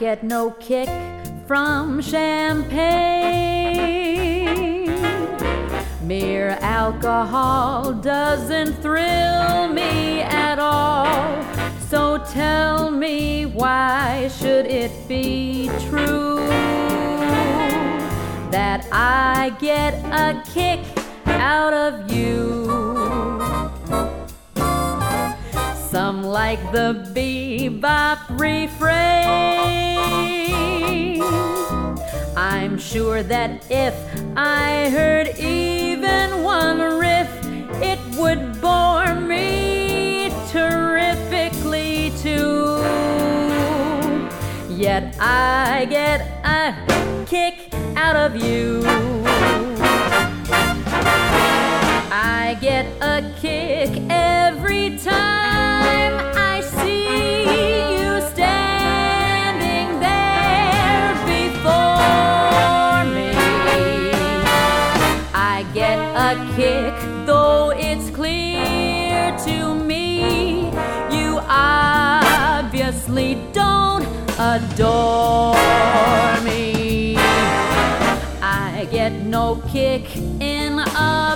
get no kick from champagne. Mere alcohol doesn't thrill me at all. So tell me, why should it be true that I get a kick out of you? Some like the bebop refrain. I'm sure that if I heard even one riff, it would bore me terrifically too. Yet I get a kick out of you. I get a kick every time I see you standing there before me. I get a kick, though it's clear to me you obviously don't adore me. I get no kick in a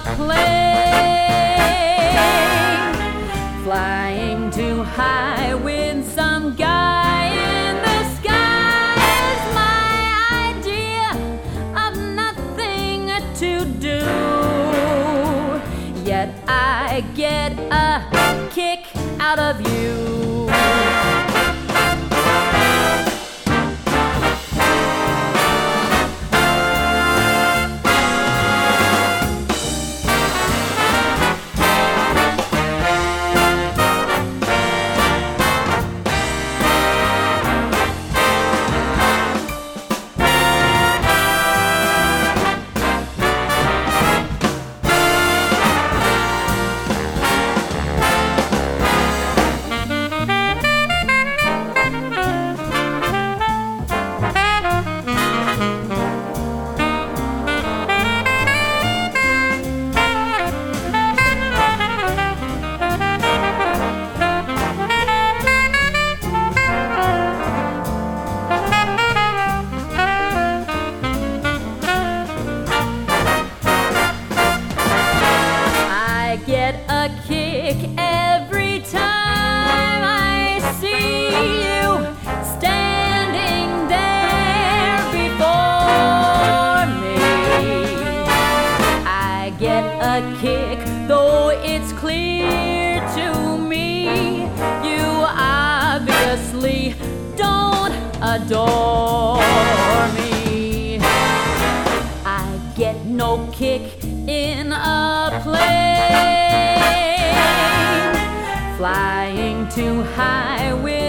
plane, flying too high with some guy in the sky is my idea of nothing to do. Yet I get a kick out of you. Get a kick every time I see you standing there before me. I get a kick, though it's clear to me you obviously don't adore me. I get no kick in a plane, flying too high with